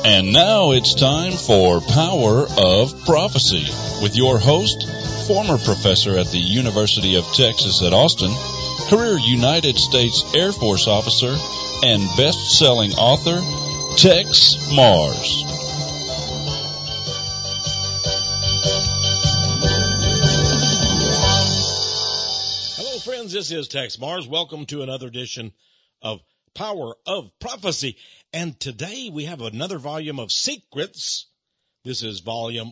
And now it's time for Power of Prophecy with your host, former professor at the University of Texas at Austin, career United States Air Force officer, and best-selling author, Tex Mars. Hello, friends. This is Tex Mars. Welcome to another edition of Power of Prophecy. And today we have another volume of Secrets. This is volume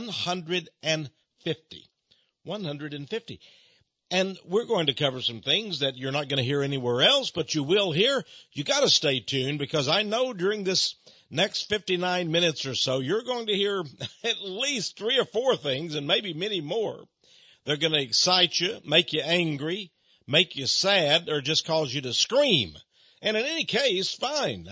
150. 150. And we're going to cover some things that you're not going to hear anywhere else, but you will hear. You got to stay tuned, because I know during this next 59 minutes or so, you're going to hear at least 3 or 4 things, and maybe many more. They're going to excite you, make you angry, make you sad, or just cause you to scream. And in any case, fine.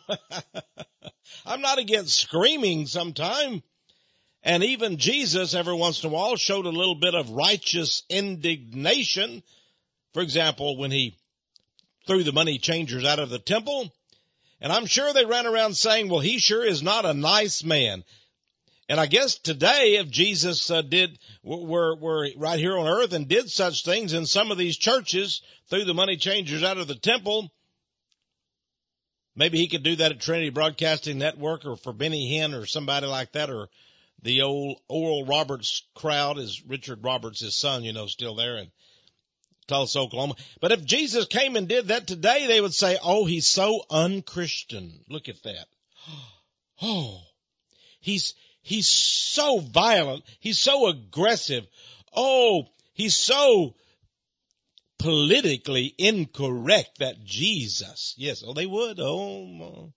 I'm not against screaming sometime. And even Jesus, every once in a while, showed a little bit of righteous indignation. For example, when he threw the money changers out of the temple. And I'm sure they ran around saying, well, he sure is not a nice man. And I guess today, if Jesus were right here on earth and did such things in some of these churches, threw the money changers out of the temple, maybe he could do that at Trinity Broadcasting Network or for Benny Hinn or somebody like that, or the old Oral Roberts crowd. Is Richard Roberts, his son, still there in Tulsa, Oklahoma. But if Jesus came and did that today, they would say, oh, he's so unchristian. Look at that. Oh, he's so violent. He's so aggressive. Oh, he's so politically incorrect, that Jesus. Yes, oh, they would. Oh,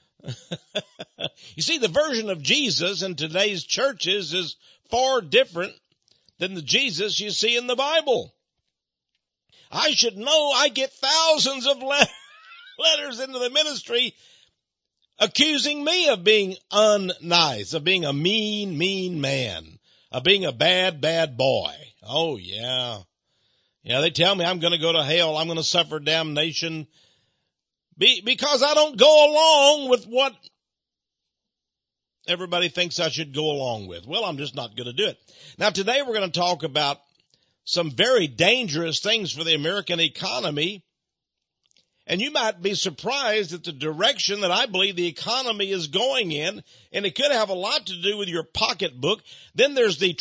you see, the version of Jesus in today's churches is far different than the Jesus you see in the Bible. I should know. I get thousands of letters into the ministry accusing me of being unnice, of being a mean man, of being a bad boy. Oh, yeah. Yeah, they tell me I'm going to go to hell. I'm going to suffer damnation because I don't go along with what everybody thinks I should go along with. Well, I'm just not going to do it. Now, today we're going to talk about some very dangerous things for the American economy. And you might be surprised at the direction that I believe the economy is going in, and it could have a lot to do with your pocketbook. Then there's the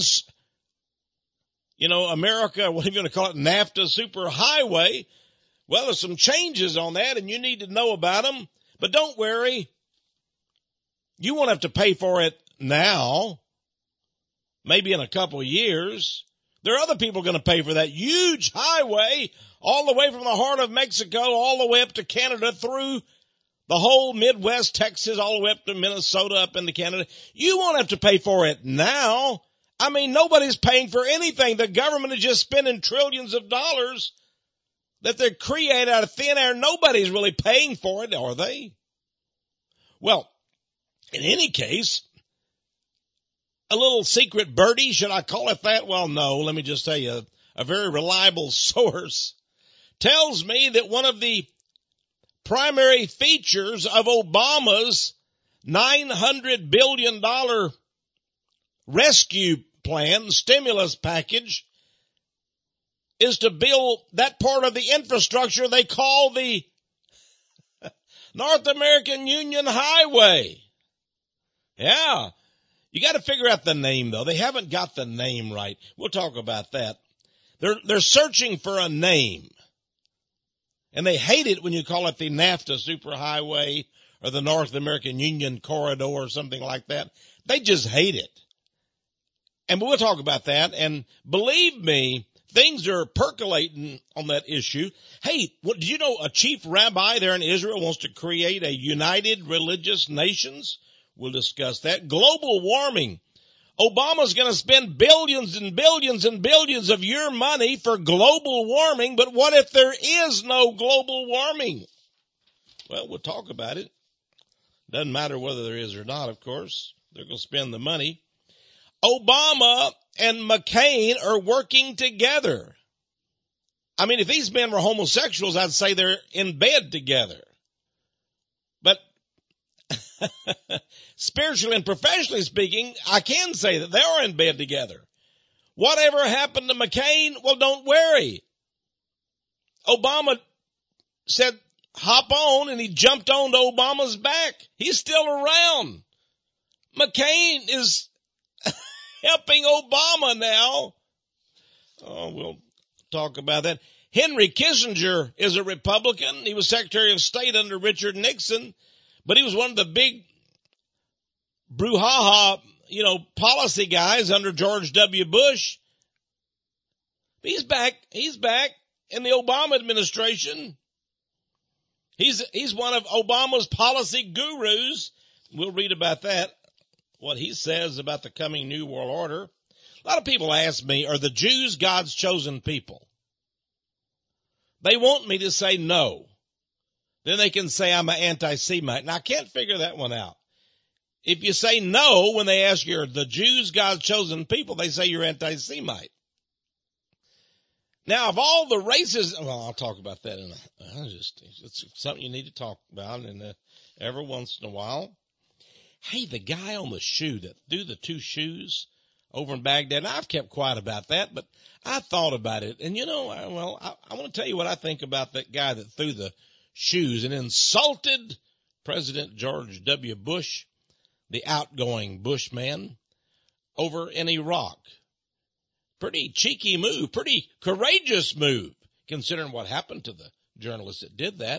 America, what are you going to call it, NAFTA superhighway. Well, there's some changes on that, and you need to know about them. But don't worry, you won't have to pay for it now, maybe in a couple of years. There are other people going to pay for that huge highway all the way from the heart of Mexico, all the way up to Canada, through the whole Midwest, Texas, all the way up to Minnesota, up into Canada. You won't have to pay for it now. I mean, nobody's paying for anything. The government is just spending trillions of dollars that they're creating out of thin air. Nobody's really paying for it, are they? Well, in any case, a little secret birdie, should I call it that? Well, no, let me just tell you, a very reliable source tells me that one of the primary features of Obama's $900 billion rescue plan, stimulus package, is to build that part of the infrastructure they call the North American Union Highway. Yeah. You got to figure out the name, though. They haven't got the name right. We'll talk about that. They're searching for a name. And they hate it when you call it the NAFTA superhighway or the North American Union corridor or something like that. They just hate it. And we'll talk about that. And believe me, things are percolating on that issue. Hey, did you know a chief rabbi there in Israel wants to create a united religious nations? We'll discuss that. Global warming. Obama's going to spend billions and billions and billions of your money for global warming, but what if there is no global warming? Well, we'll talk about it. Doesn't matter whether there is or not, of course. They're going to spend the money. Obama and McCain are working together. I mean, if these men were homosexuals, I'd say they're in bed together. But spiritually and professionally speaking, I can say that they are in bed together. Whatever happened to McCain? Well, don't worry. Obama said, hop on, and he jumped onto Obama's back. He's still around. McCain is helping Obama now. Oh, we'll talk about that. Henry Kissinger is a Republican. He was Secretary of State under Richard Nixon, but he was one of the big brouhaha, policy guys under George W. Bush. He's back in the Obama administration. He's one of Obama's policy gurus. We'll read about that, what he says about the coming New World Order. A lot of people ask me, are the Jews God's chosen people? They want me to say no. Then they can say I'm an anti-Semite. Now, I can't figure that one out. If you say no when they ask you, are the Jews God's chosen people, they say you're anti-Semite. Now, of all the races, well, I'll talk about that it's something you need to talk about every once in a while. Hey, the guy on the shoe that threw the two shoes over in Baghdad, and I've kept quiet about that, but I thought about it. And I want to tell you what I think about that guy that threw the shoes and insulted President George W. Bush, the outgoing Bushman, over in Iraq. Pretty cheeky move, pretty courageous move, considering what happened to the journalist that did that.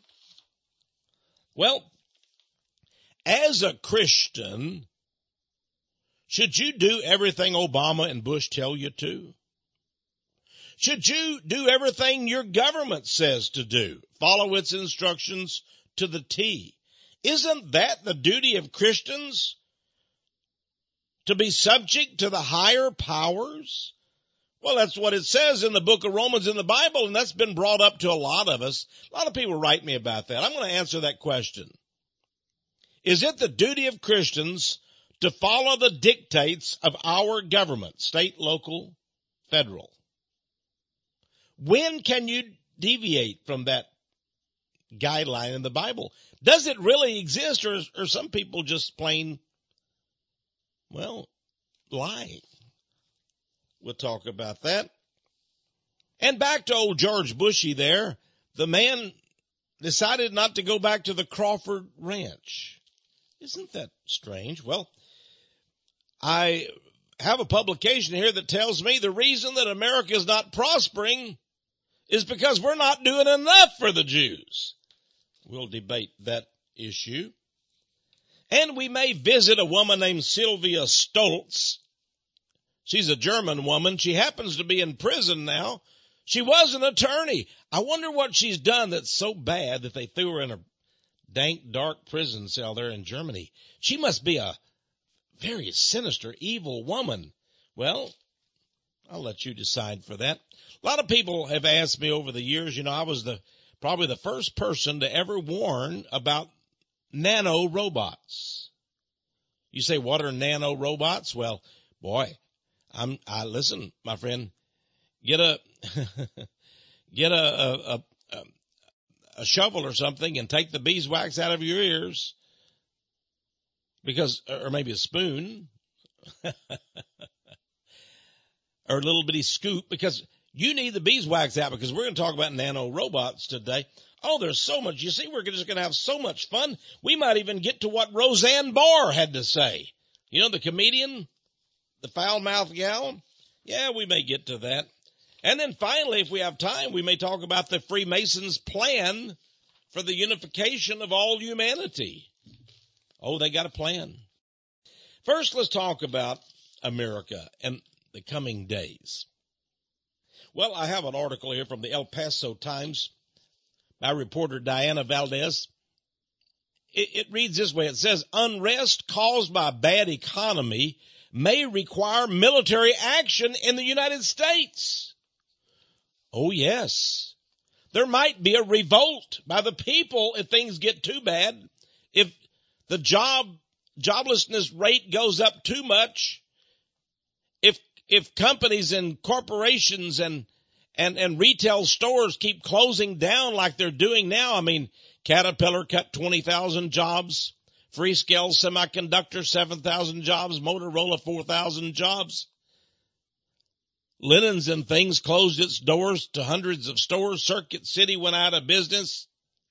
Well, as a Christian, should you do everything Obama and Bush tell you to? Should you do everything your government says to do? Follow its instructions to the T? Isn't that the duty of Christians? To be subject to the higher powers? Well, that's what it says in the book of Romans in the Bible, and that's been brought up to a lot of us. A lot of people write me about that. I'm going to answer that question. Is it the duty of Christians to follow the dictates of our government, state, local, federal? When can you deviate from that guideline in the Bible? Does it really exist, or are some people just plain, lying? We'll talk about that. And back to old George Bushy there, the man decided not to go back to the Crawford Ranch. Isn't that strange? Well, I have a publication here that tells me the reason that America is not prospering is because we're not doing enough for the Jews. We'll debate that issue. And we may visit a woman named Sylvia Stoltz. She's a German woman. She happens to be in prison now. She was an attorney. I wonder what she's done that's so bad that they threw her in a dank, dark prison cell there in Germany. She must be a very sinister, evil woman. Well, I'll let you decide for that. A lot of people have asked me over the years, I was probably the first person to ever warn about nano robots. You say, what are nano robots? Well, boy, listen, my friend, get a shovel or something and take the beeswax out of your ears, or maybe a spoon, or a little bitty scoop, because you need the beeswax out, because we're going to talk about nano robots today. Oh, there's so much. You see, we're just going to have so much fun. We might even get to what Roseanne Barr had to say. The comedian, the foul-mouthed gal? Yeah, we may get to that. And then finally, if we have time, we may talk about the Freemasons' plan for the unification of all humanity. Oh, they got a plan. First, let's talk about America and the coming days. Well, I have an article here from the El Paso Times by reporter Diana Valdez. It reads this way. It says, unrest caused by a bad economy may require military action in the United States. Oh, yes. There might be a revolt by the people if things get too bad. If the joblessness rate goes up too much, if companies and corporations and retail stores keep closing down like they're doing now. I mean, Caterpillar cut 20,000 jobs. Freescale Semiconductor, 7,000 jobs. Motorola, 4,000 jobs. Linens and Things closed its doors to hundreds of stores. Circuit City went out of business.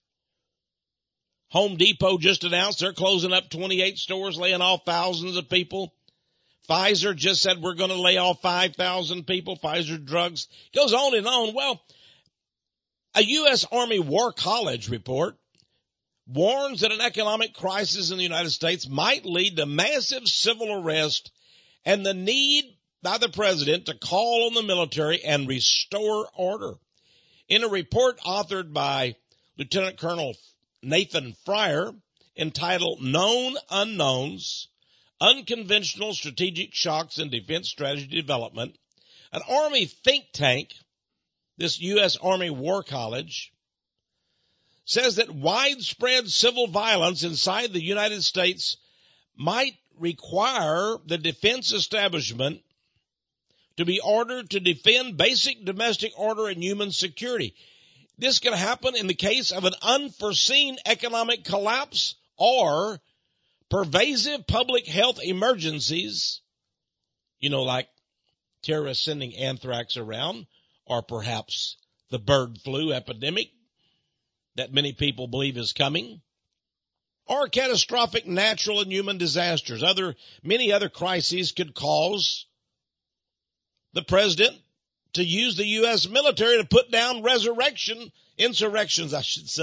Home Depot just announced they're closing up 28 stores, laying off thousands of people. Pfizer just said we're going to lay off 5,000 people. Pfizer drugs. Goes on and on. Well, a U.S. Army War College report warns that an economic crisis in the United States might lead to massive civil unrest and the need by the president to call on the military and restore order. In a report authored by Lieutenant Colonel Nathan Fryer entitled Known Unknowns, Unconventional Strategic Shocks in Defense Strategy Development, an Army think tank, this U.S. Army War College, says that widespread civil violence inside the United States might require the defense establishment to be ordered to defend basic domestic order and human security. This can happen in the case of an unforeseen economic collapse or pervasive public health emergencies, like terrorists sending anthrax around, or perhaps the bird flu epidemic that many people believe is coming, or catastrophic natural and human disasters. Many other crises could cause the president to use the U.S. military to put down insurrections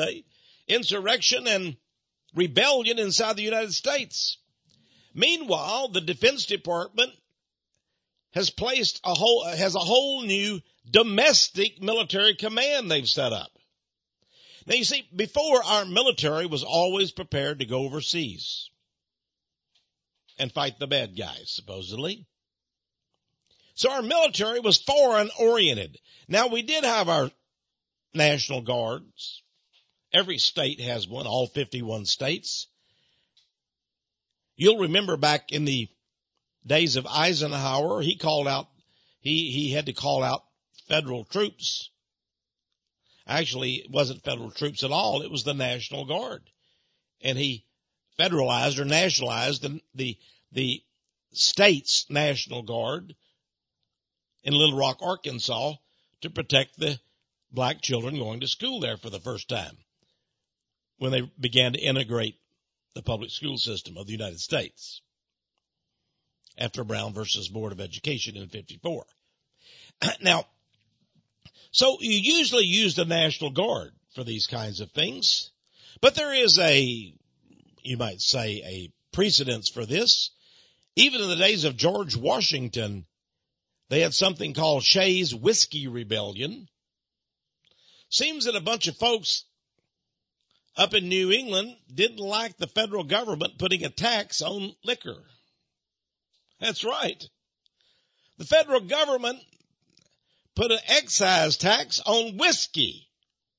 and rebellion inside the United States. Meanwhile, the Defense Department has a whole new domestic military command they've set up. Now, you see, before, our military was always prepared to go overseas and fight the bad guys, supposedly. So our military was foreign-oriented. Now, we did have our National Guards. Every state has one, all 51 states. You'll remember back in the days of Eisenhower, he had to call out federal troops. Actually, it wasn't federal troops at all. It was the National Guard. And he federalized or nationalized the state's National Guard in Little Rock, Arkansas, to protect the black children going to school there for the first time when they began to integrate the public school system of the United States after Brown versus Board of Education in 54. Now, so you usually use the National Guard for these kinds of things, but there is you might say, a precedence for this. Even in the days of George Washington, they had something called Shays Whiskey Rebellion. Seems that a bunch of folks up in New England didn't like the federal government putting a tax on liquor. That's right. The federal government put an excise tax on whiskey.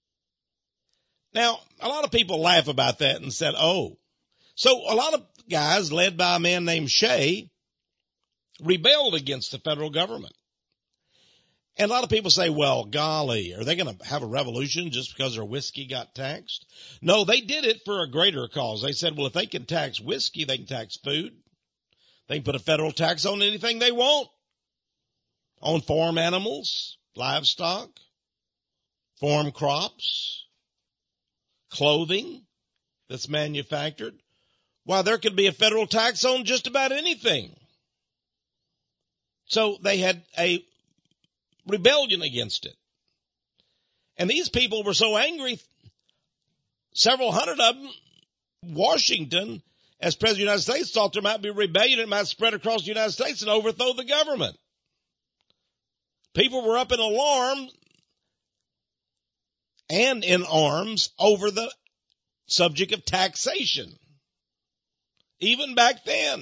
Now, a lot of people laugh about that and said, so a lot of guys led by a man named Shay rebelled against the federal government. And a lot of people say, well, golly, are they going to have a revolution just because their whiskey got taxed? No, they did it for a greater cause. They said, well, if they can tax whiskey, they can tax food. They can put a federal tax on anything they want. On farm animals, livestock, farm crops, clothing that's manufactured. Why, there could be a federal tax on just about anything. So they had a rebellion against it. And these people were so angry, several hundred of them, Washington, as President of the United States, thought there might be a rebellion. It might spread across the United States and overthrow the government. People were up in alarm and in arms over the subject of taxation, even back then.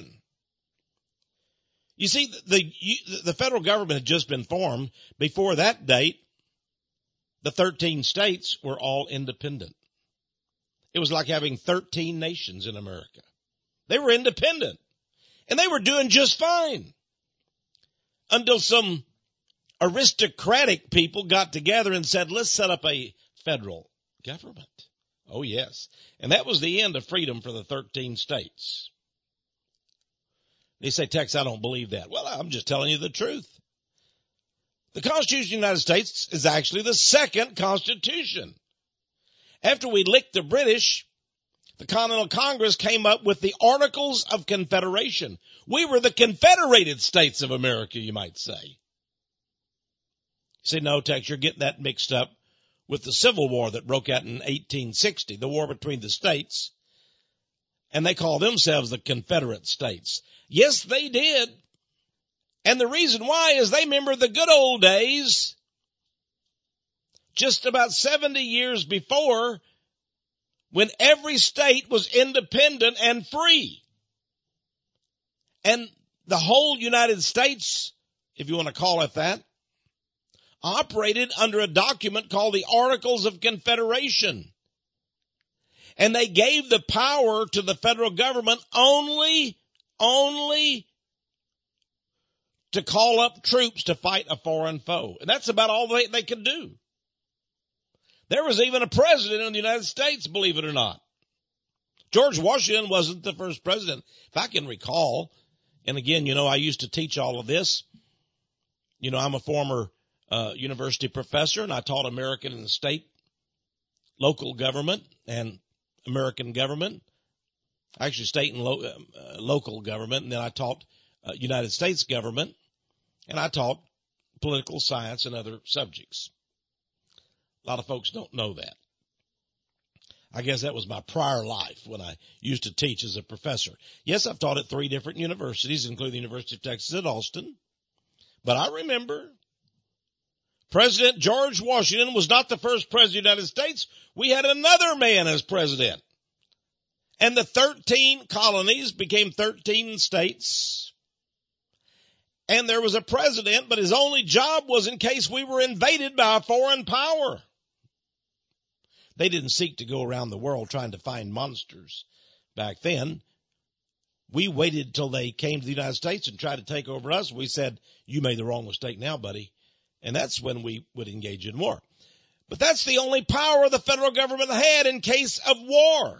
You see, the federal government had just been formed. Before that date, the 13 states were all independent. It was like having 13 nations in America. They were independent, and they were doing just fine until some aristocratic people got together and said, let's set up a federal government. Oh, yes. And that was the end of freedom for the 13 states. They say, Tex, I don't believe that. Well, I'm just telling you the truth. The Constitution of the United States is actually the second Constitution. After we licked the British, the Continental Congress came up with the Articles of Confederation. We were the Confederated States of America, you might say. You say, no, Tex, you're getting that mixed up with the Civil War that broke out in 1860, the war between the states, and they call themselves the Confederate States. Yes, they did. And the reason why is they remember the good old days, just about 70 years before, when every state was independent and free. And the whole United States, if you want to call it that, operated under a document called the Articles of Confederation. And they gave the power to the federal government only to call up troops to fight a foreign foe. And that's about all they could do. There was even a president in the United States, believe it or not. George Washington wasn't the first president. If I can recall, and again, I used to teach all of this. I'm a former university professor, and I taught American and state, local government, and American government. Actually, state and local government, and then I taught United States government, and I taught political science and other subjects. A lot of folks don't know that. I guess that was my prior life when I used to teach as a professor. Yes, I've taught at 3 different universities, including the University of Texas at Austin. But I remember President George Washington was not the first president of the United States. We had another man as president. And the 13 colonies became 13 states. And there was a president, but his only job was in case we were invaded by a foreign power. They didn't seek to go around the world trying to find monsters back then. We waited till they came to the United States and tried to take over us. We said, you made the wrong mistake now, buddy. And that's when we would engage in war. But that's the only power the federal government had in case of war.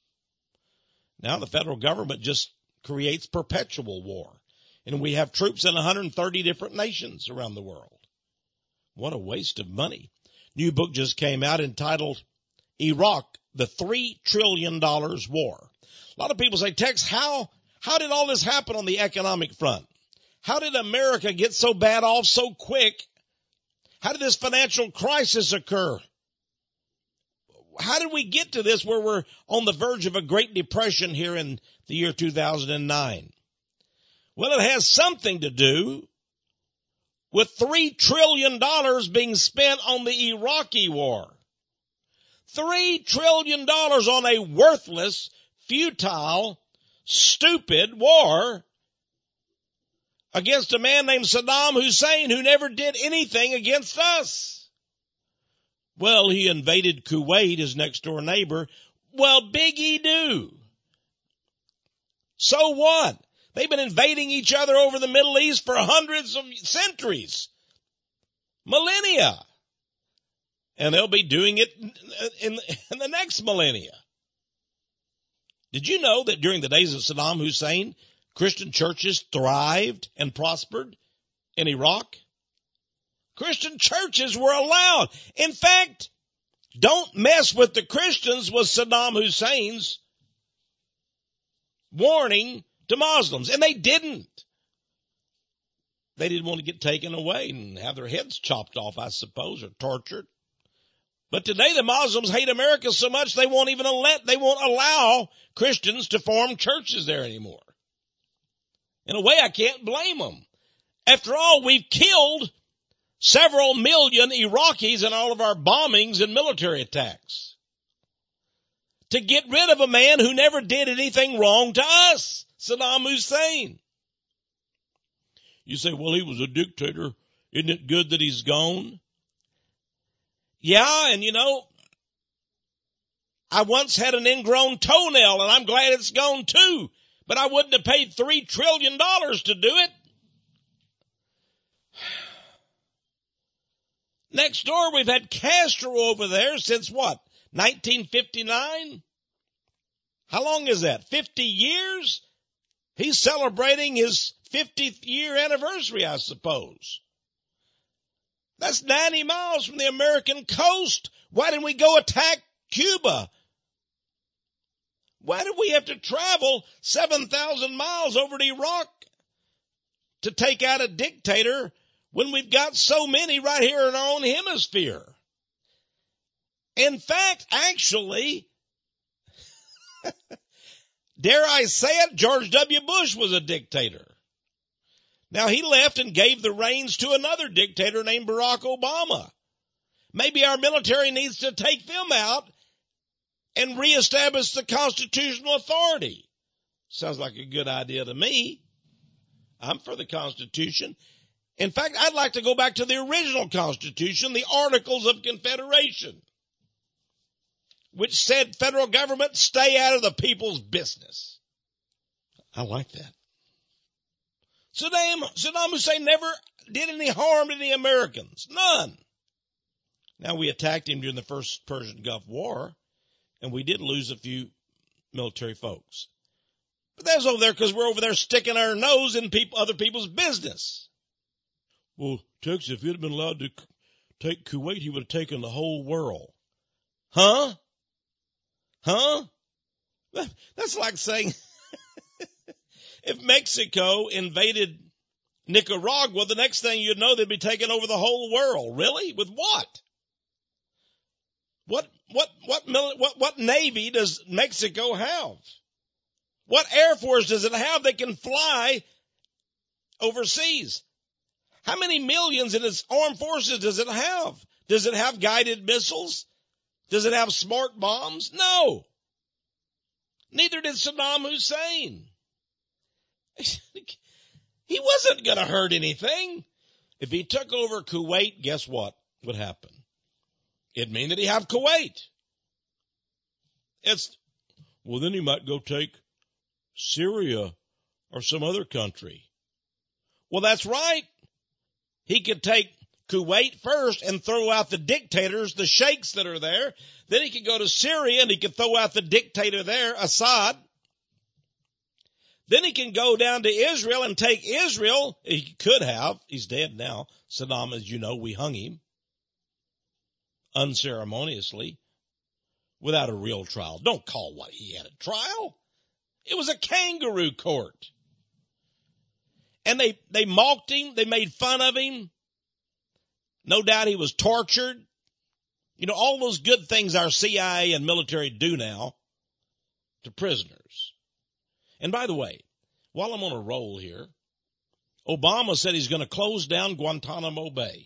Now the federal government just creates perpetual war. And we have troops in 130 different nations around the world. What a waste of money. New book just came out entitled Iraq, the $3 trillion war. A lot of people say, Tex, how did all this happen on the economic front? How did America get so bad off so quick? How did this financial crisis occur? How did we get to this where we're on the verge of a Great Depression here in the year 2009? Well, it has something to do with $3 trillion being spent on the Iraqi war. $3 trillion on a worthless, futile, stupid war against a man named Saddam Hussein who never did anything against us. Well, he invaded Kuwait, his next door neighbor. Well, biggie do. So what? They've been invading each other over the Middle East for hundreds of centuries, millennia. And they'll be doing it in the next millennia. Did you know that during the days of Saddam Hussein, Christian churches thrived and prospered in Iraq? Christian churches were allowed. In fact, don't mess with the Christians was Saddam Hussein's warning to Muslims. And they didn't. They didn't want to get taken away and have their heads chopped off, I suppose, or tortured. But today the Muslims hate America so much they won't allow Christians to form churches there anymore. In a way, I can't blame them. After all, we've killed several million Iraqis in all of our bombings and military attacks to get rid of a man who never did anything wrong to us, Saddam Hussein. You say, well, he was a dictator. Isn't it good that he's gone? Yeah, and I once had an ingrown toenail, and I'm glad it's gone too. But I wouldn't have paid $3 trillion to do it. Next door, we've had Castro over there since what? 1959? How long is that? 50 years? He's celebrating his 50th year anniversary, I suppose. That's 90 miles from the American coast. Why didn't we go attack Cuba? Why did we have to travel 7,000 miles over to Iraq to take out a dictator when we've got so many right here in our own hemisphere? In fact, actually, dare I say it, George W. Bush was a dictator. Now, he left and gave the reins to another dictator named Barack Obama. Maybe our military needs to take them out and reestablish the constitutional authority. Sounds like a good idea to me. I'm for the Constitution. In fact, I'd like to go back to the original Constitution, the Articles of Confederation, which said federal government stay out of the people's business. I like that. Saddam Hussein never did any harm to the Americans. None. Now, we attacked him during the first Persian Gulf War, and we did lose a few military folks. But that's over there because we're over there sticking our nose in other people's business. Well, Texas, if he'd have been allowed to take Kuwait, he would have taken the whole world. Huh? That's like saying if Mexico invaded Nicaragua, the next thing you'd know, they'd be taking over the whole world. Really? With what? What Navy does Mexico have? What Air Force does it have that can fly overseas? How many millions in its armed forces does it have? Does it have guided missiles? Does it have smart bombs? No. Neither did Saddam Hussein. He wasn't going to hurt anything. If he took over Kuwait, guess what would happen? It'd mean that he'd have Kuwait. Well, then he might go take Syria or some other country. Well, that's right. He could take Kuwait first and throw out the dictators, the sheikhs that are there. Then he could go to Syria and he could throw out the dictator there, Assad. Then he can go down to Israel and take Israel. He could have. He's dead now. Saddam, as you know, we hung him unceremoniously without a real trial. Don't call what he had a trial. It was a kangaroo court. And they mocked him. They made fun of him. No doubt he was tortured. You know, all those good things our CIA and military do now to prisoners. And by the way, while I'm on a roll here, Obama said he's going to close down Guantanamo Bay.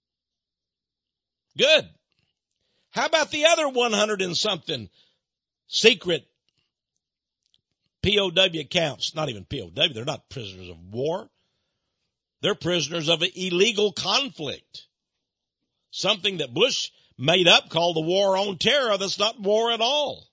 Good. How about the other 100 and something secret POW camps? Not even POW. They're not prisoners of war. They're prisoners of an illegal conflict. Something that Bush made up called the war on terror. That's not war at all.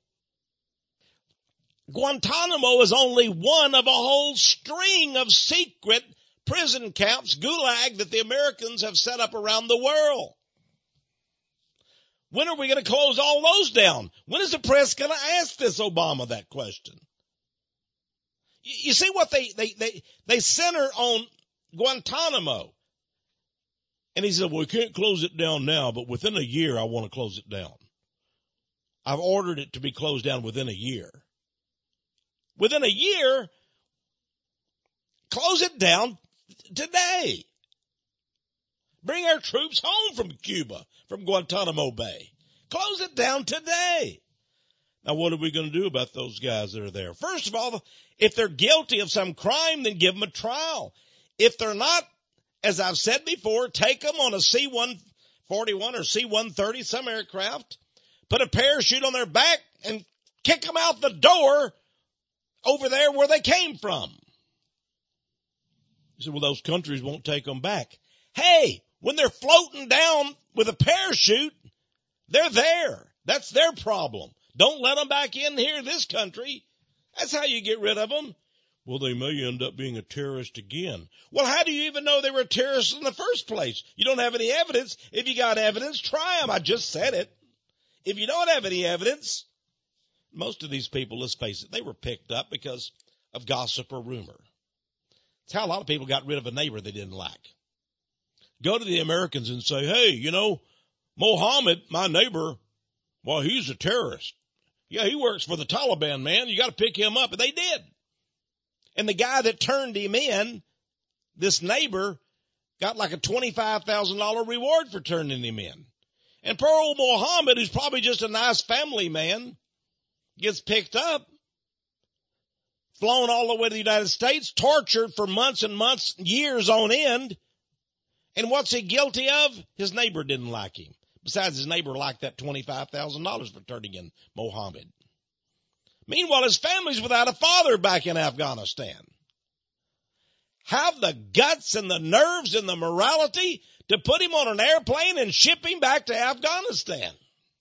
Guantanamo is only one of a whole string of secret prison camps, gulag, that the Americans have set up around the world. When are we going to close all those down? When is the press going to ask this Obama that question? You see what they center on Guantanamo. And he said, well, we can't close it down now, but within a year, I want to close it down. I've ordered it to be closed down within a year. Within a year, close it down today. Bring our troops home from Cuba, from Guantanamo Bay. Close it down today. Now, what are we going to do about those guys that are there? First of all, if they're guilty of some crime, then give them a trial. If they're not, as I've said before, take them on a C-141 or C-130, some aircraft, put a parachute on their back, and kick them out the door over there where they came from. You say, well, those countries won't take them back. Hey, when they're floating down with a parachute, they're there. That's their problem. Don't let them back in here, this country. That's how you get rid of them. Well, they may end up being a terrorist again. Well, how do you even know they were terrorists in the first place? You don't have any evidence. If you got evidence, try them. I just said it. If you don't have any evidence, most of these people, let's face it, they were picked up because of gossip or rumor. It's how a lot of people got rid of a neighbor they didn't like. Go to the Americans and say, hey, Mohammed, my neighbor, well, he's a terrorist. Yeah, he works for the Taliban, man. You got to pick him up. And they did. And the guy that turned him in, this neighbor, got like a $25,000 reward for turning him in. And poor old Mohammed, who's probably just a nice family man, gets picked up, flown all the way to the United States, tortured for months and months, years on end. And what's he guilty of? His neighbor didn't like him. Besides, his neighbor liked that $25,000 for turning in Mohammed. Meanwhile, his family's without a father back in Afghanistan. Have the guts and the nerves and the morality to put him on an airplane and ship him back to Afghanistan.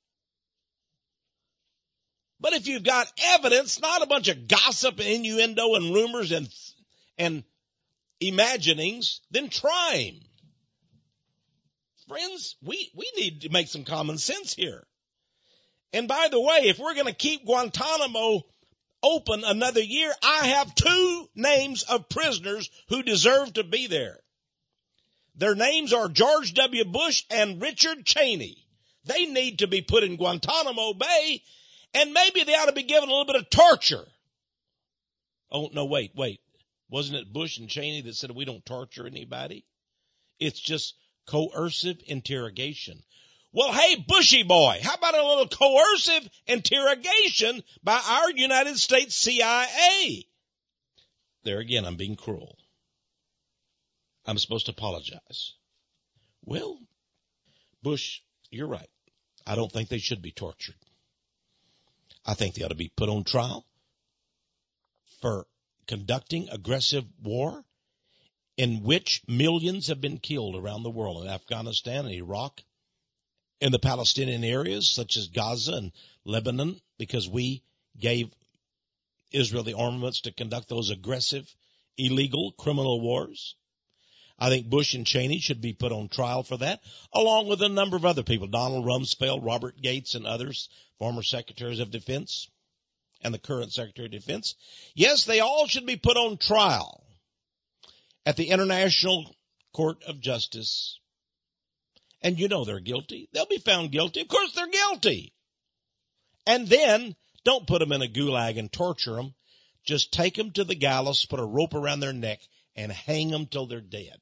But if you've got evidence, not a bunch of gossip and innuendo and rumors and imaginings, then try him. Friends, we need to make some common sense here. And by the way, if we're going to keep Guantanamo open another year, I have 2 names of prisoners who deserve to be there. Their names are George W. Bush and Richard Cheney. They need to be put in Guantanamo Bay, and maybe they ought to be given a little bit of torture. Oh, no, wait. Wasn't it Bush and Cheney that said we don't torture anybody? It's just coercive interrogation. Well, hey, Bushy boy, how about a little coercive interrogation by our United States CIA? There again, I'm being cruel. I'm supposed to apologize. Well, Bush, you're right. I don't think they should be tortured. I think they ought to be put on trial for conducting aggressive war in which millions have been killed around the world, in Afghanistan and Iraq, in the Palestinian areas such as Gaza and Lebanon, because we gave Israel the armaments to conduct those aggressive, illegal, criminal wars. I think Bush and Cheney should be put on trial for that, along with a number of other people, Donald Rumsfeld, Robert Gates, and others, former secretaries of defense and the current Secretary of Defense. Yes, they all should be put on trial at the International Court of Justice. And they're guilty. They'll be found guilty. Of course they're guilty. And then don't put them in a gulag and torture them. Just take them to the gallows, put a rope around their neck, and hang them till they're dead.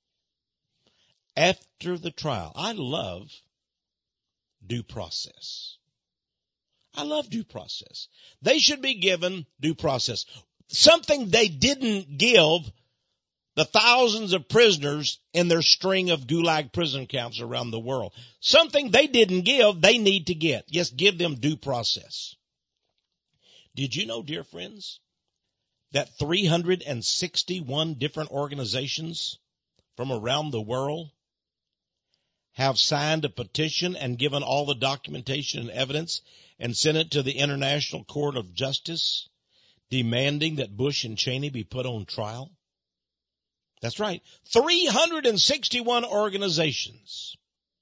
After the trial, I love due process. I love due process. They should be given due process. Something they didn't give the thousands of prisoners in their string of gulag prison camps around the world. Something they didn't give, they need to get. Yes, give them due process. Did you know, dear friends, that 361 different organizations from around the world have signed a petition and given all the documentation and evidence and sent it to the International Court of Justice, demanding that Bush and Cheney be put on trial? That's right. 361 organizations.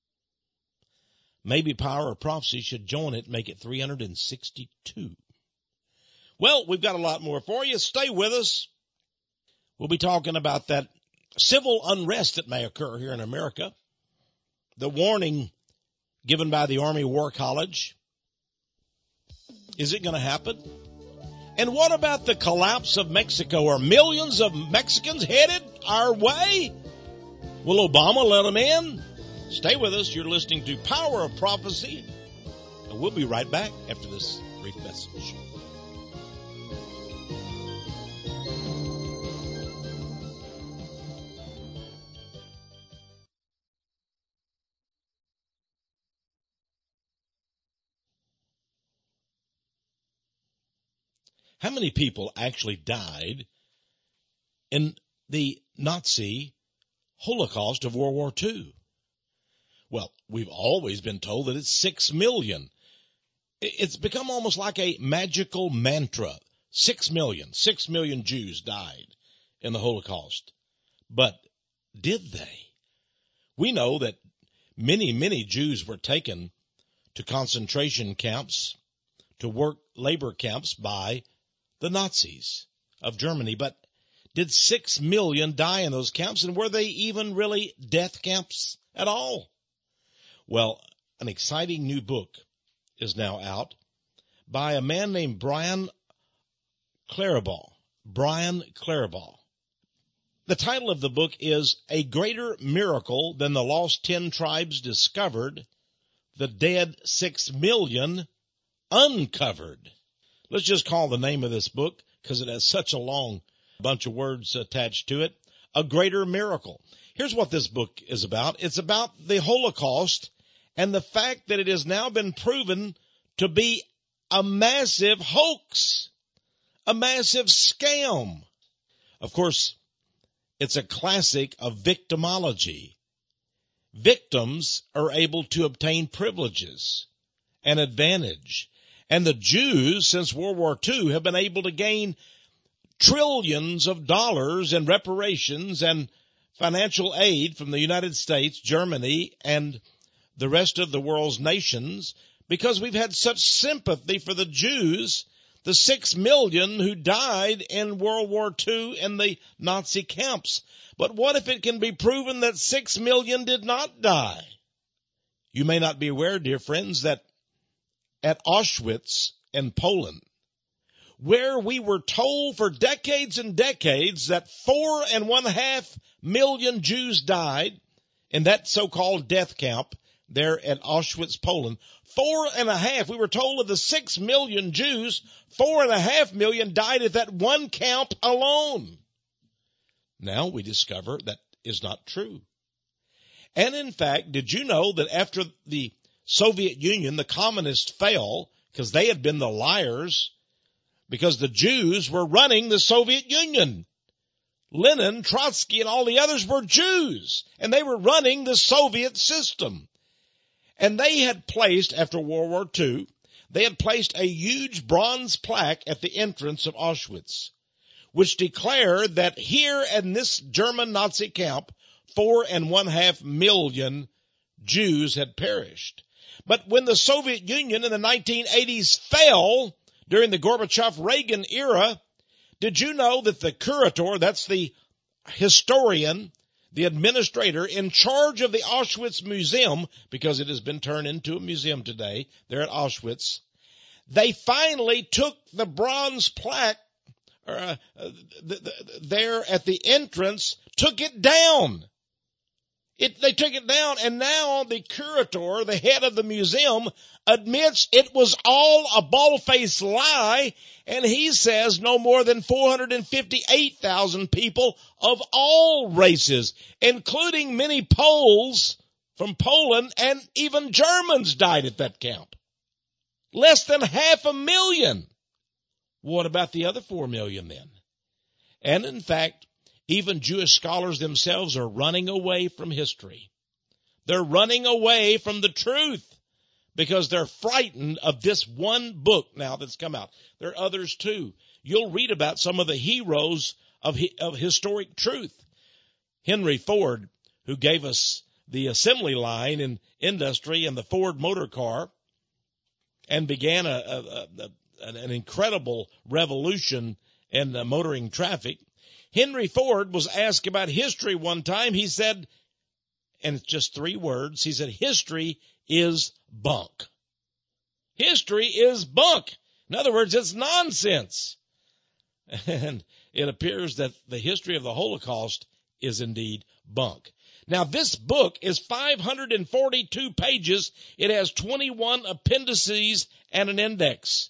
Maybe Power of Prophecy should join it and make it 362. Well, we've got a lot more for you. Stay with us. We'll be talking about that civil unrest that may occur here in America. The warning given by the Army War College. Is it going to happen? And what about the collapse of Mexico? Are millions of Mexicans headed our way? Will Obama let them in? Stay with us. You're listening to Power of Prophecy. And we'll be right back after this brief message. How many people actually died in the Nazi Holocaust of World War II? Well, we've always been told that it's 6 million. It's become almost like a magical mantra. 6 million Jews died in the Holocaust. But did they? We know that many Jews were taken to concentration camps, to work labor camps by the Nazis of Germany. But did 6 million die in those camps, and were they even really death camps at all? Well, an exciting new book is now out by a man named Brian Clarabaugh. Brian Clarabaugh. The title of the book is A Greater Miracle Than the Lost 10 Tribes Discovered, the Dead 6 Million Uncovered. Let's just call the name of this book, because it has such a long bunch of words attached to it. A Greater Miracle. Here's what this book is about. It's about the Holocaust and the fact that it has now been proven to be a massive hoax, a massive scam. Of course, it's a classic of victimology. Victims are able to obtain privileges and advantage. And the Jews, since World War II, have been able to gain trillions of dollars in reparations and financial aid from the United States, Germany, and the rest of the world's nations, because we've had such sympathy for the Jews, the 6 million who died in World War II in the Nazi camps. But what if it can be proven that 6 million did not die? You may not be aware, dear friends, that at Auschwitz in Poland, where we were told for decades and decades that 4.5 million Jews died in that so-called death camp there at Auschwitz, Poland. 4.5. We were told of the 6 million Jews, 4.5 million died at that one camp alone. Now we discover that is not true. And in fact, did you know that after the Soviet Union, the communists fell, because they had been the liars, because the Jews were running the Soviet Union. Lenin, Trotsky, and all the others were Jews, and they were running the Soviet system. And they had placed, after World War II, they had placed a huge bronze plaque at the entrance of Auschwitz, which declared that here in this German Nazi camp, 4.5 million Jews had perished. But when the Soviet Union in the 1980s fell during the Gorbachev-Reagan era, did you know that the curator, that's the historian, the administrator in charge of the Auschwitz Museum, because it has been turned into a museum today there at Auschwitz, they finally took the bronze plaque there at the entrance, took it down. They took it down, and now the curator, the head of the museum, admits it was all a bald-faced lie, and he says no more than 458,000 people of all races, including many Poles from Poland, and even Germans died at that camp. Less than 500,000. What about the other 4 million then? And in fact, even Jewish scholars themselves are running away from history. They're running away from the truth because they're frightened of this one book now that's come out. There are others too. You'll read about some of the heroes of historic truth. Henry Ford, who gave us the assembly line in industry and the Ford motor car and began an incredible revolution in motoring traffic. Henry Ford was asked about history one time. He said, and it's just 3 words, he said, history is bunk. History is bunk. In other words, it's nonsense. And it appears that the history of the Holocaust is indeed bunk. Now, this book is 542 pages. It has 21 appendices and an index.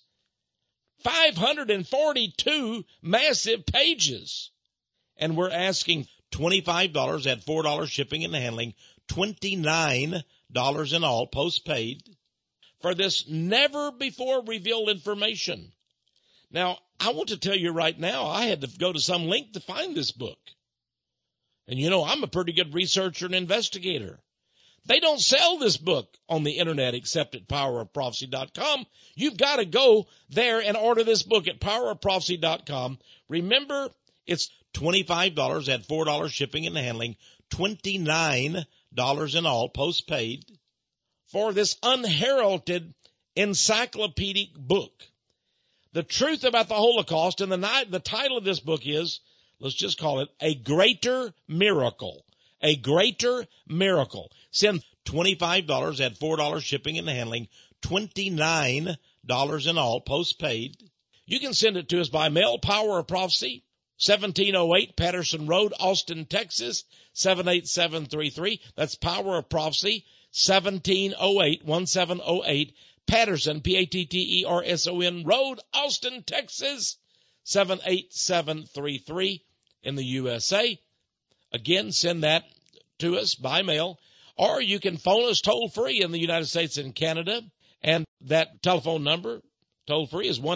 542 massive pages. And we're asking $25 at $4 shipping and handling, $29 in all, postpaid, for this never-before-revealed information. Now, I want to tell you right now, I had to go to some link to find this book. And you know, I'm a pretty good researcher and investigator. They don't sell this book on the internet except at powerofprophecy.com. You've got to go there and order this book at powerofprophecy.com. Remember, it's $25 at $4 shipping and handling, $29 in all, postpaid, for this unheralded encyclopedic book. The truth about the Holocaust, and the title of this book is, let's just call it, A Greater Miracle. A Greater Miracle. Send $25 at $4 shipping and handling, $29 in all, postpaid. You can send it to us by mail, Power of Prophecy, 1708 Patterson Road, Austin, Texas, 78733. That's Power of Prophecy, 1708 Patterson, Patterson Road, Austin, Texas, 78733 in the USA. Again, send that to us by mail, or you can phone us toll free in the United States and Canada. And that telephone number, toll free, is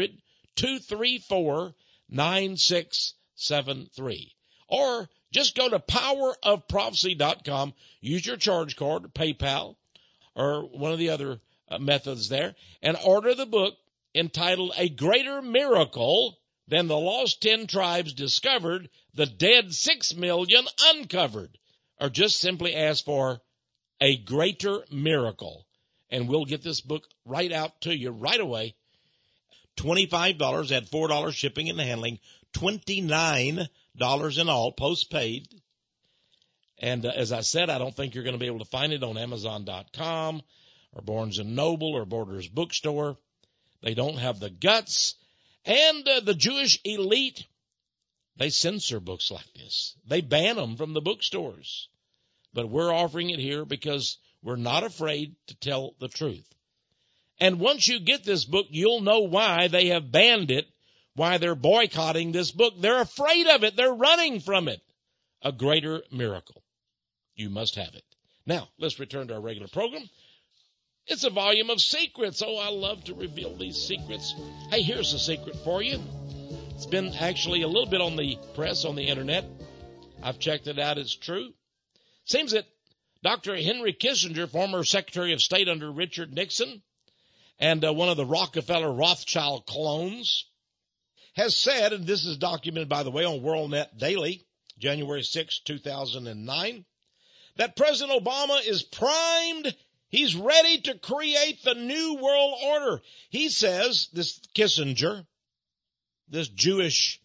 1-800-234-9673. Or just go to powerofprophecy.com, use your charge card, PayPal, or one of the other methods there, and order the book entitled A Greater Miracle Than the Lost 10 Tribes Discovered, the Dead 6 Million Uncovered. Or just simply ask for A Greater Miracle, and we'll get this book right out to you right away. $25 at $4 shipping and handling, $29 in all, postpaid. And as I said, I don't think you're going to be able to find it on Amazon.com or Barnes & Noble or Borders Bookstore. They don't have the guts. And the Jewish elite, they censor books like this. They ban them from the bookstores. But we're offering it here because we're not afraid to tell the truth. And once you get this book, you'll know why they have banned it, why they're boycotting this book. They're afraid of it. They're running from it. A Greater Miracle. You must have it. Now, let's return to our regular program. It's a volume of secrets. Oh, I love to reveal these secrets. Hey, here's a secret for you. It's been actually a little bit on the press, on the internet. I've checked it out. It's true. Seems that Dr. Henry Kissinger, former Secretary of State under Richard Nixon, and one of the Rockefeller Rothschild clones, has said, and this is documented, by the way, on WorldNet Daily, January 6, 2009, that President Obama is primed. He's ready to create the new world order. He says, this Kissinger, this Jewish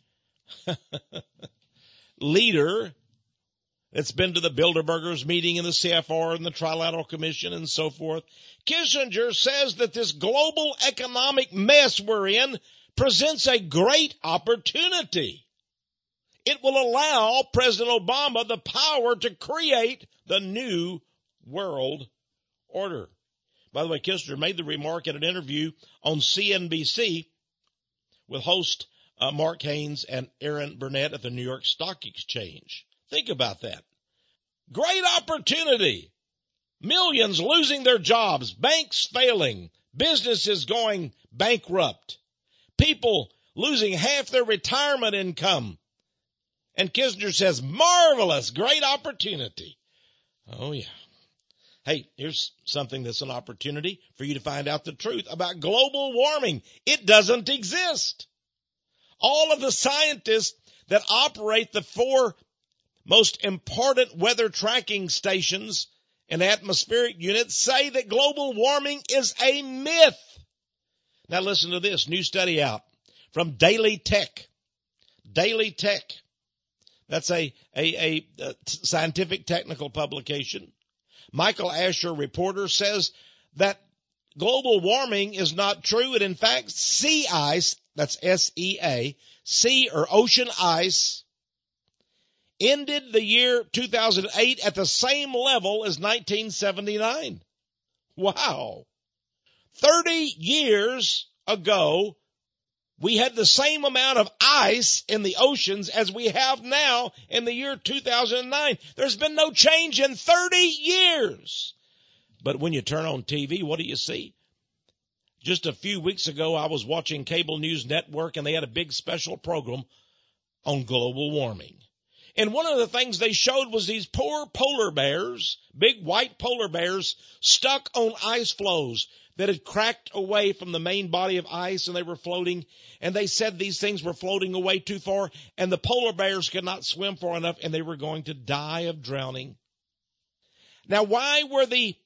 leader that's been to the Bilderbergers meeting and the CFR and the Trilateral Commission and so forth, Kissinger says that this global economic mess we're in presents a great opportunity. It will allow President Obama the power to create the new world order. By the way, Kissinger made the remark in an interview on CNBC with host Mark Haynes and Aaron Burnett at the New York Stock Exchange. Think about that. Great opportunity. Millions losing their jobs, banks failing, businesses going bankrupt, people losing half their retirement income. And Kissinger says, marvelous, great opportunity. Oh, yeah. Hey, here's something that's an opportunity for you to find out the truth about global warming. It doesn't exist. All of the scientists that operate the 4 most important weather tracking stations and atmospheric units say that global warming is a myth. Now listen to this new study out from Daily Tech. Daily Tech. That's a scientific technical publication. Michael Asher, reporter, says that global warming is not true. And in fact, sea ice, that's SEA, sea or ocean ice, ended the year 2008 at the same level as 1979. Wow. 30 years ago, we had the same amount of ice in the oceans as we have now in the year 2009. There's been no change in 30 years. But when you turn on TV, what do you see? Just a few weeks ago, I was watching Cable News Network, and they had a big special program on global warming. And one of the things they showed was these poor polar bears, big white polar bears, stuck on ice floes that had cracked away from the main body of ice, and they were floating. And they said these things were floating away too far, and the polar bears could not swim far enough, and they were going to die of drowning. Now, why were the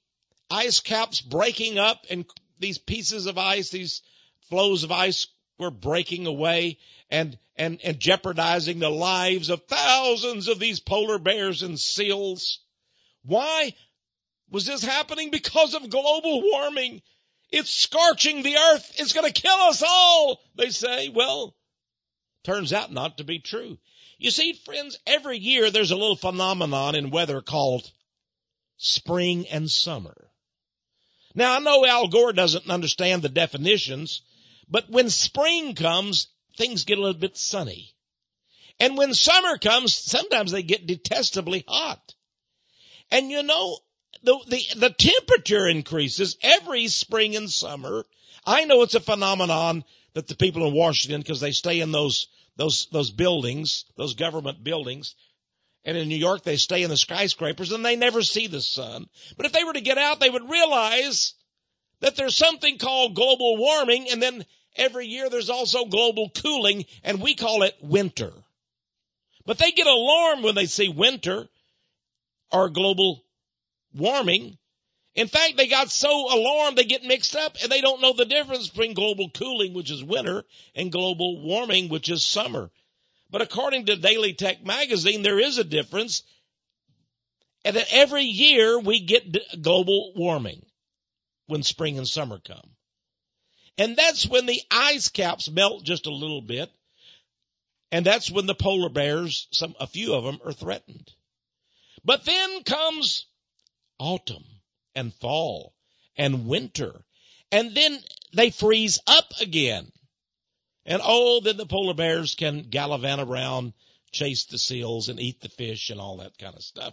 ice caps breaking up, and these pieces of ice, these flows of ice were breaking away and jeopardizing the lives of thousands of these polar bears and seals. Why was this happening? Because of global warming. It's scorching the earth. It's going to kill us all, they say. Well, turns out not to be true. You see, friends, every year there's a little phenomenon in weather called spring and summer. Now, I know Al Gore doesn't understand the definitions, but when spring comes, things get a little bit sunny. And when summer comes, sometimes they get detestably hot. And you know, the temperature increases every spring and summer. I know it's a phenomenon that the people in Washington, because they stay in those buildings, those government buildings, and in New York they stay in the skyscrapers and they never see the sun. But if they were to get out, they would realize that there's something called global warming, and then every year there's also global cooling, and we call it winter. But they get alarmed when they see winter or global warming. In fact, they got so alarmed they get mixed up, and they don't know the difference between global cooling, which is winter, and global warming, which is summer. But according to Daily Tech magazine, there is a difference, and that every year we get global warming when spring and summer come. And that's when the ice caps melt just a little bit, and that's when the polar bears, a few of them, are threatened. But then comes autumn and fall and winter, and then they freeze up again. And then the polar bears can gallivant around, chase the seals, and eat the fish and all that kind of stuff.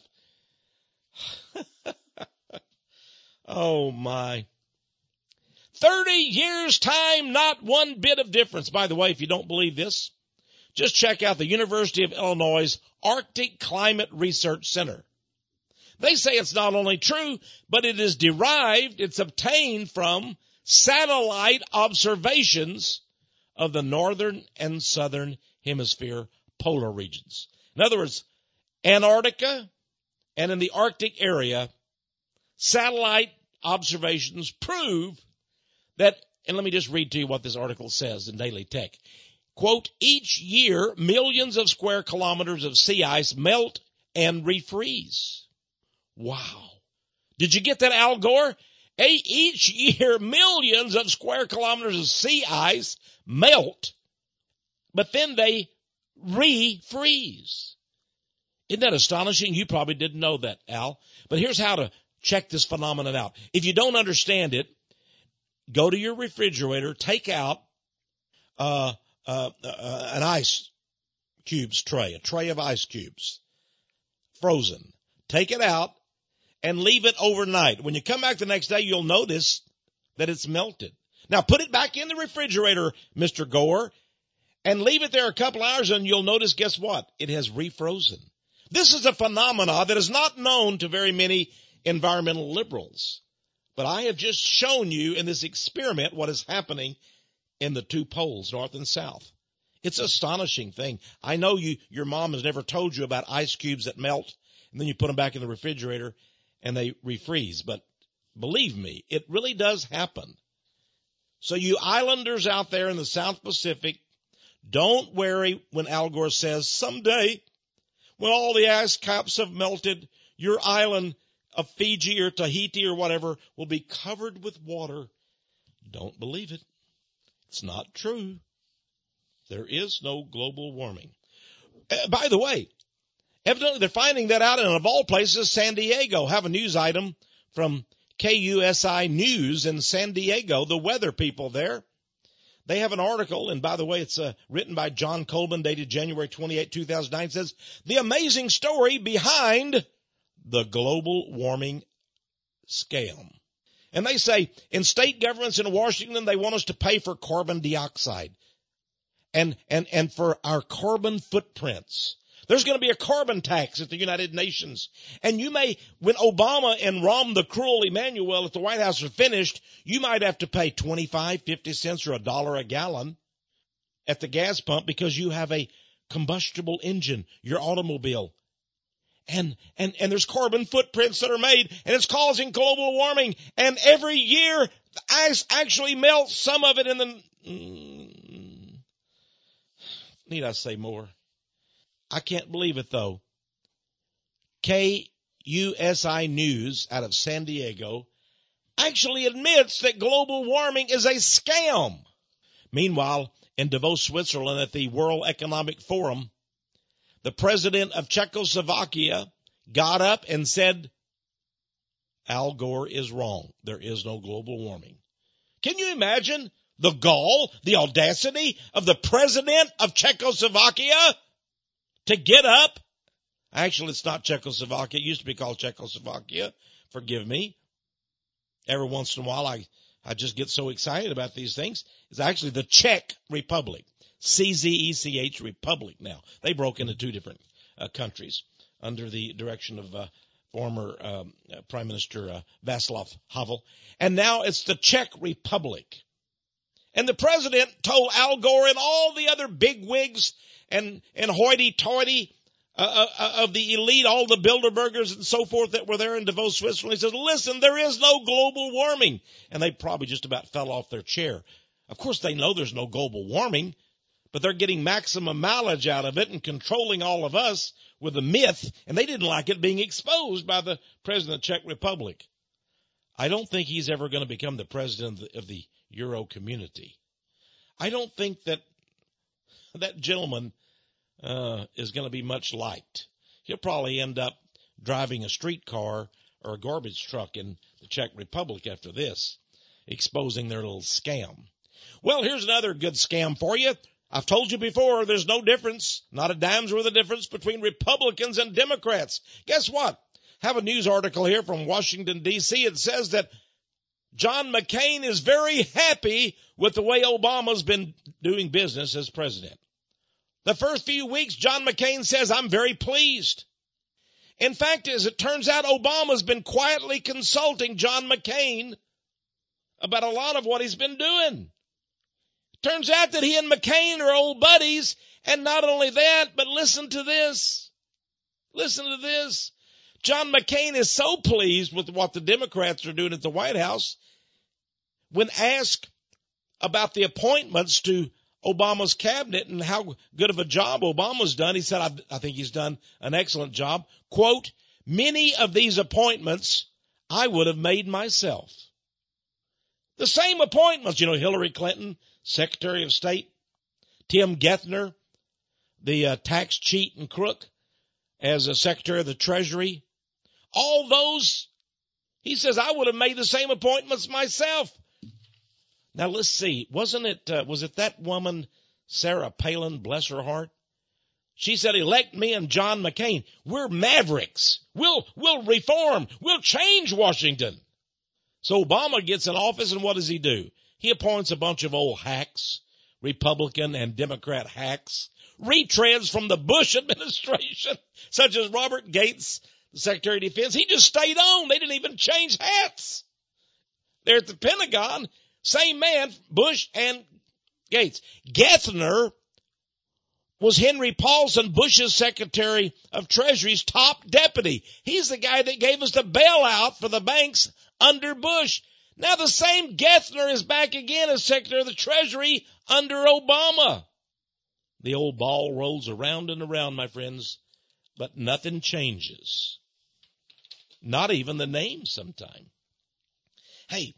Oh, my. 30 years' time, not one bit of difference. By the way, if you don't believe this, just check out the University of Illinois' Arctic Climate Research Center. They say it's not only true, but it is derived, it's obtained from satellite observations of the northern and southern hemisphere polar regions. In other words, Antarctica and in the Arctic area, satellite observations prove that, and let me just read to you what this article says in Daily Tech. Quote, each year, millions of square kilometers of sea ice melt and refreeze. Wow. Did you get that, Al Gore? Each year, millions of square kilometers of sea ice melt, but then they refreeze. Isn't that astonishing? You probably didn't know that, Al. But here's how to check this phenomenon out. If you don't understand it, go to your refrigerator, take out an ice cubes tray, a tray of ice cubes, frozen. Take it out and leave it overnight. When you come back the next day, you'll notice that it's melted. Now put it back in the refrigerator, Mr. Gore, and leave it there a couple hours, and you'll notice, guess what? It has refrozen. This is a phenomenon that is not known to very many environmental liberals. But I have just shown you in this experiment what is happening in the two poles, north and south. It's an astonishing thing. I know your mom has never told you about ice cubes that melt, and then you put them back in the refrigerator, and they refreeze. But believe me, it really does happen. So you islanders out there in the South Pacific, don't worry when Al Gore says, someday, when all the ice caps have melted, your island of Fiji or Tahiti or whatever will be covered with water. Don't believe it. It's not true. There is no global warming. By the way, evidently they're finding that out in, of all places, San Diego. Have a news item from KUSI News in San Diego, the weather people there. They have an article, and by the way, it's written by John Coleman, dated January 28, 2009. It says, the amazing story behind the global warming scam. And they say, in state governments in Washington, they want us to pay for carbon dioxide and for our carbon footprints. There's going to be a carbon tax at the United Nations. And you may, when Obama and Rahm the cruel Emanuel at the White House are finished, you might have to pay 25, 50 cents or $1 a gallon at the gas pump because you have a combustible engine, your automobile. And there's carbon footprints that are made, and it's causing global warming. And every year, ice actually melts some of it in the, need I say more? I can't believe it though. KUSI News out of San Diego actually admits that global warming is a scam. Meanwhile, in Davos, Switzerland at the World Economic Forum, the president of Czechoslovakia got up and said, Al Gore is wrong. There is no global warming. Can you imagine the gall, the audacity of the president of Czechoslovakia to get up? Actually, it's not Czechoslovakia. It used to be called Czechoslovakia. Forgive me. Every once in a while, I just get so excited about these things. It's actually the Czech Republic. CZECH Republic now. They broke into two different countries under the direction of former Prime Minister Václav Havel. And now it's the Czech Republic. And the president told Al Gore and all the other bigwigs and hoity-toity of the elite, all the Bilderbergers and so forth that were there in Davos, Switzerland. He says, listen, there is no global warming. And they probably just about fell off their chair. Of course, they know there's no global warming, but they're getting maximum mileage out of it and controlling all of us with a myth, and they didn't like it being exposed by the president of the Czech Republic. I don't think he's ever going to become the president of the Euro community. I don't think that gentleman is going to be much liked. He'll probably end up driving a streetcar or a garbage truck in the Czech Republic after this, exposing their little scam. Well, here's another good scam for you. I've told you before, there's no difference, not a dime's worth of difference between Republicans and Democrats. Guess what? I have a news article here from Washington, D.C. It says that John McCain is very happy with the way Obama's been doing business as president. The first few weeks, John McCain says, I'm very pleased. In fact, as it turns out, Obama's been quietly consulting John McCain about a lot of what he's been doing. Turns out that he and McCain are old buddies, and not only that, but listen to this. Listen to this. John McCain is so pleased with what the Democrats are doing at the White House. When asked about the appointments to Obama's cabinet and how good of a job Obama's done, he said, I think he's done an excellent job. Quote, many of these appointments I would have made myself. The same appointments, Hillary Clinton, Secretary of State, Tim Geithner, the tax cheat and crook as a Secretary of the Treasury. All those, he says, I would have made the same appointments myself. Now let's see, was it that woman, Sarah Palin, bless her heart? She said, elect me and John McCain. We're mavericks. We'll reform. We'll change Washington. So Obama gets in office, and what does he do? He appoints a bunch of old hacks, Republican and Democrat hacks, retreads from the Bush administration, such as Robert Gates, the Secretary of Defense. He just stayed on. They didn't even change hats. They're at the Pentagon, same man, Bush and Gates. Geithner was Henry Paulson, Bush's Secretary of Treasury's top deputy. He's the guy that gave us the bailout for the banks under Bush. Now the same Geithner is back again as Secretary of the Treasury under Obama. The old ball rolls around and around, my friends, but nothing changes. Not even the name sometime. Hey,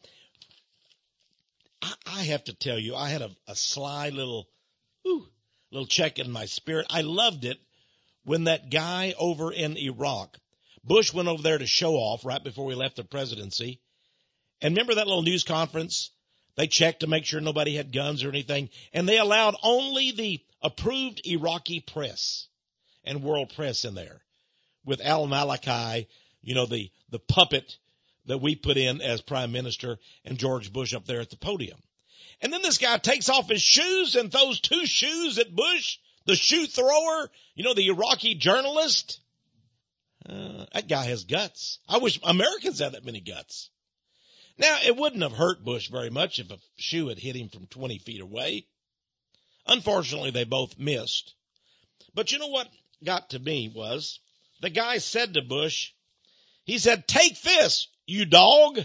I have to tell you, I had a sly little check in my spirit. I loved it when that guy over in Iraq, Bush went over there to show off right before he left the presidency. And remember that little news conference? They checked to make sure nobody had guns or anything. And they allowed only the approved Iraqi press and world press in there with al-Maliki, the puppet that we put in as prime minister, and George Bush up there at the podium. And then this guy takes off his shoes and throws two shoes at Bush, the shoe thrower, the Iraqi journalist. That guy has guts. I wish Americans had that many guts. Now, it wouldn't have hurt Bush very much if a shoe had hit him from 20 feet away. Unfortunately, they both missed. But you know what got to me was the guy said to Bush, he said, "Take this, you dog.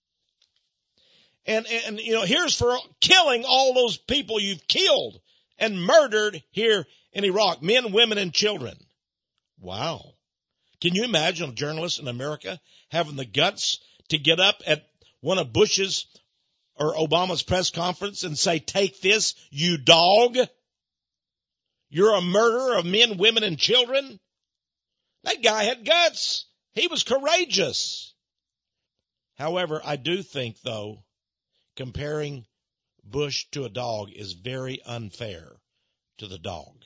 And here's for killing all those people you've killed and murdered here in Iraq, men, women, and children." Wow. Can you imagine a journalist in America having the guts to get up at one of Bush's or Obama's press conference and say, "Take this, you dog. You're a murderer of men, women, and children"? That guy had guts. He was courageous. However, I do think, though, comparing Bush to a dog is very unfair to the dog.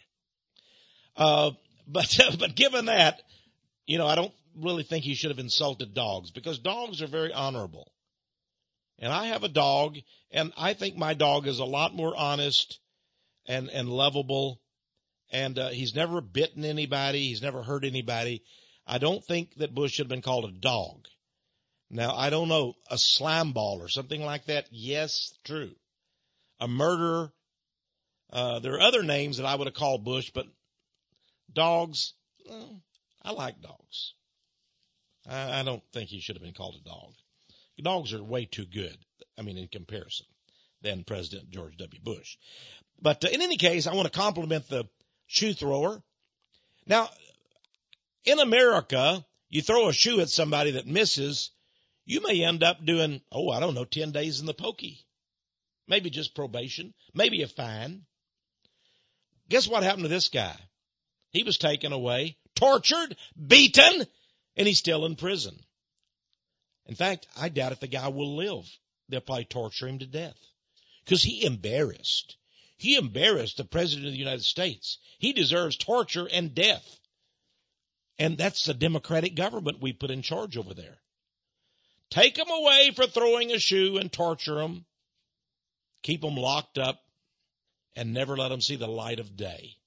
But given that, I don't really think he should have insulted dogs, because dogs are very honorable. And I have a dog, and I think my dog is a lot more honest and lovable. And he's never bitten anybody. He's never hurt anybody. I don't think that Bush should have been called a dog. Now, I don't know, a slime ball or something like that. Yes, true. A murderer. There are other names that I would have called Bush, but dogs, I like dogs. I don't think he should have been called a dog. Dogs are way too good, in comparison, than President George W. Bush. But in any case, I want to compliment the shoe thrower. Now, in America, you throw a shoe at somebody that misses, you may end up doing, 10 days in the pokey. Maybe just probation, maybe a fine. Guess what happened to this guy? He was taken away, tortured, beaten, and he's still in prison. In fact, I doubt if the guy will live. They'll probably torture him to death. Because he embarrassed the President of the United States. He deserves torture and death. And that's the Democratic government we put in charge over there. Take them away for throwing a shoe and torture them. Keep them locked up and never let them see the light of day.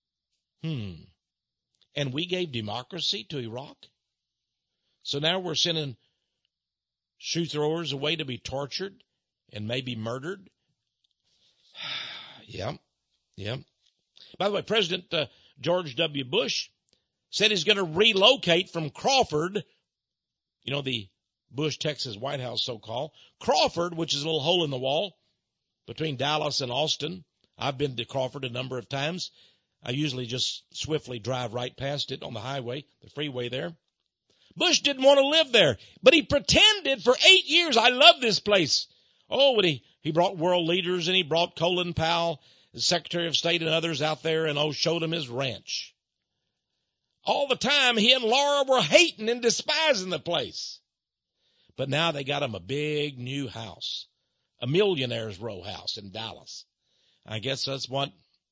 And we gave democracy to Iraq? So now we're sending shoe throwers away to be tortured and maybe murdered? Yeah. By the way, President George W. Bush said he's going to relocate from Crawford, the Bush, Texas White House so-called, Crawford, which is a little hole in the wall between Dallas and Austin. I've been to Crawford a number of times. I usually just swiftly drive right past it on the highway, the freeway there. Bush didn't want to live there, but he pretended for 8 years. I love this place. But he brought world leaders, and he brought Colin Powell, the Secretary of State, and others out there, and showed them his ranch. All the time, he and Laura were hating and despising the place. But now they got him a big new house, a millionaire's row house in Dallas. I guess that's what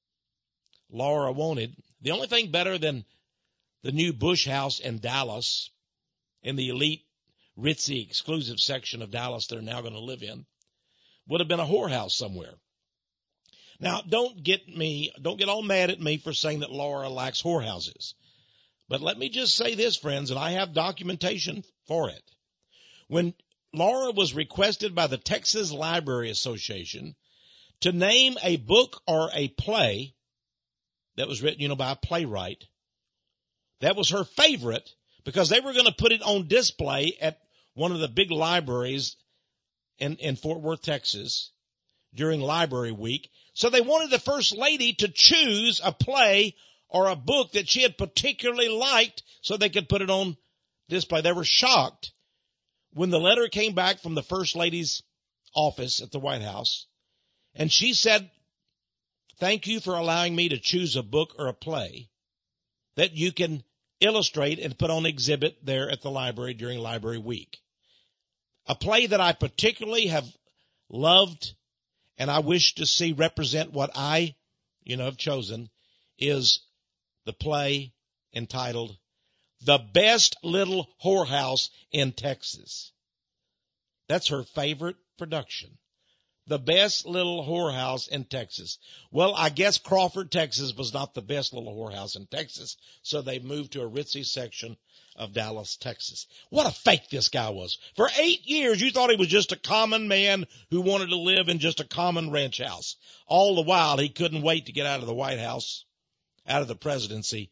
Laura wanted. The only thing better than the new Bush house in Dallas, in the elite, ritzy, exclusive section of Dallas they're now going to live in, would have been a whorehouse somewhere. Now, don't get all mad at me for saying that Laura likes whorehouses. But let me just say this, friends, and I have documentation for it. When Laura was requested by the Texas Library Association to name a book or a play that was written, by a playwright, that was her favorite, because they were going to put it on display at one of the big libraries in Fort Worth, Texas, during Library Week. So they wanted the First Lady to choose a play or a book that she had particularly liked so they could put it on display. They were shocked when the letter came back from the First Lady's office at the White House, and she said, "Thank you for allowing me to choose a book or a play that you can illustrate and put on exhibit there at the library during Library Week. A play that I particularly have loved and I wish to see represent what I, have chosen is the play entitled The Best Little Whorehouse in Texas." That's her favorite production. The Best Little Whorehouse in Texas. Well, I guess Crawford, Texas was not the best little whorehouse in Texas, so they moved to a ritzy section of Dallas, Texas. What a fake this guy was. For 8 years, you thought he was just a common man who wanted to live in just a common ranch house. All the while, he couldn't wait to get out of the White House, out of the presidency,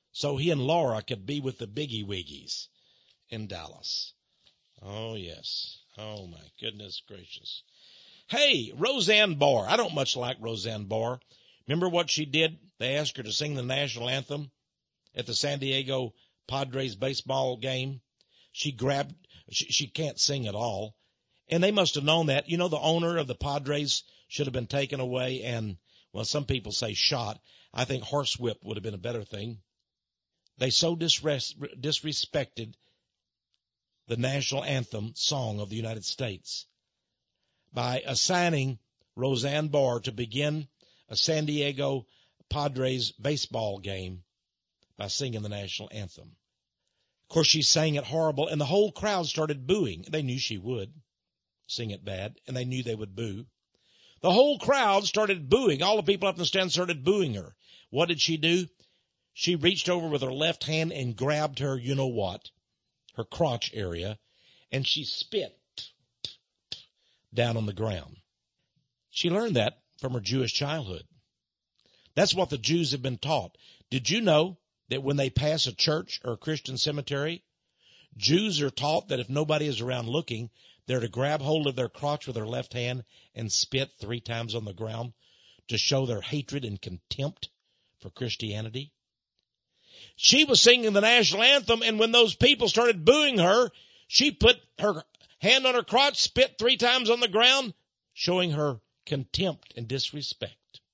so he and Laura could be with the Biggie Wiggies in Dallas. Oh, yes. Oh, my goodness gracious. Hey, Roseanne Barr. I don't much like Roseanne Barr. Remember what she did? They asked her to sing the national anthem at the San Diego Padres baseball game. She can't sing at all. And they must have known that. You know, the owner of the Padres should have been taken away and, well, some people say shot. I think horsewhip would have been a better thing. They so disrespected the national anthem song of the United States by assigning Roseanne Barr to begin a San Diego Padres baseball game by singing the national anthem. Of course, she sang it horrible, and the whole crowd started booing. They knew she would sing it bad, and they knew they would boo. The whole crowd started booing. All the people up in the stand started booing her. What did she do? She reached over with her left hand and grabbed her, you know what, her crotch area, and she spit down on the ground. She learned that from her Jewish childhood. That's what the Jews have been taught. Did you know that when they pass a church or a Christian cemetery, Jews are taught that if nobody is around looking, they're to grab hold of their crotch with their left hand and spit 3 times on the ground to show their hatred and contempt for Christianity? She was singing the national anthem, and when those people started booing her, she put her hand on her crotch, spit 3 times on the ground, showing her contempt and disrespect.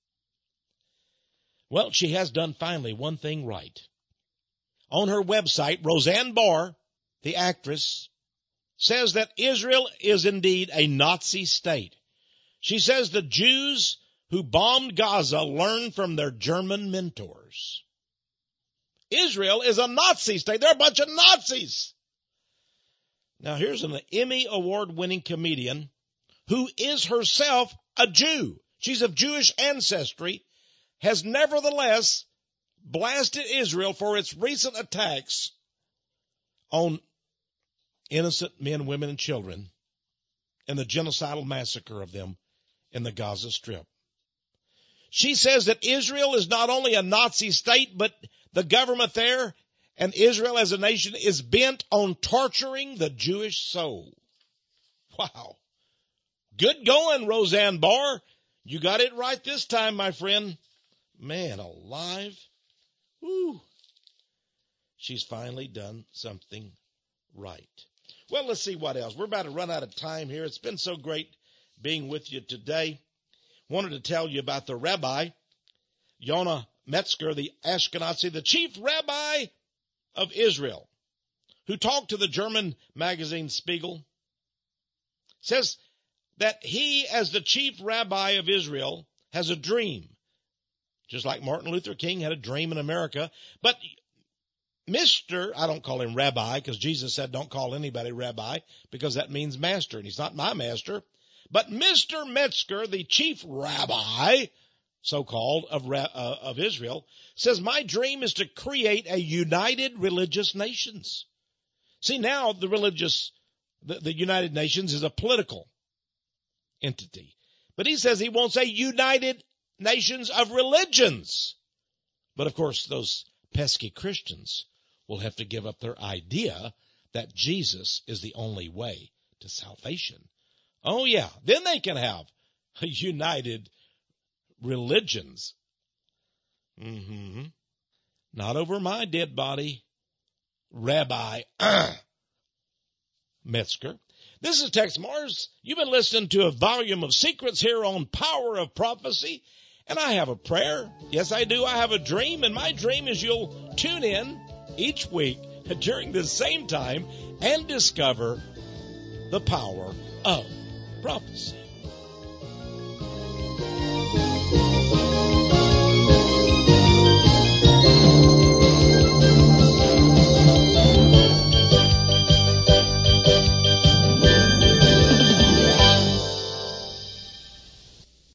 Well, she has done finally one thing right. On her website, Roseanne Barr, the actress, says that Israel is indeed a Nazi state. She says the Jews who bombed Gaza learned from their German mentors. Israel is a Nazi state. They're a bunch of Nazis. Now, here's an Emmy award-winning comedian who is herself a Jew. She's of Jewish ancestry, has nevertheless blasted Israel for its recent attacks on innocent men, women, and children and the genocidal massacre of them in the Gaza Strip. She says that Israel is not only a Nazi state, but the government there and Israel as a nation is bent on torturing the Jewish soul. Wow. Good going, Roseanne Barr. You got it right this time, my friend. Man alive. Woo. She's finally done something right. Well, let's see what else. We're about to run out of time here. It's been so great being with you today. Wanted to tell you about the rabbi, Yonah Metzger, the Ashkenazi, the chief rabbi of Israel, who talked to the German magazine Spiegel, says that he, as the chief rabbi of Israel, has a dream, just like Martin Luther King had a dream in America. But I don't call him rabbi because Jesus said don't call anybody rabbi because that means master, and he's not my master. But Mr. Metzger, the chief rabbi, so-called, of Israel, says, my dream is to create a united religious nations. See, now the United Nations is a political entity. But he says he wants a united nations of religions. But, of course, those pesky Christians will have to give up their idea that Jesus is the only way to salvation. Oh, yeah. Then they can have united religions. Not over my dead body, Rabbi Metzger. This is Tex Mars. You've been listening to a volume of secrets here on Power of Prophecy. And I have a prayer. Yes, I do. I have a dream. And my dream is you'll tune in each week during this same time and discover the power of prophecy.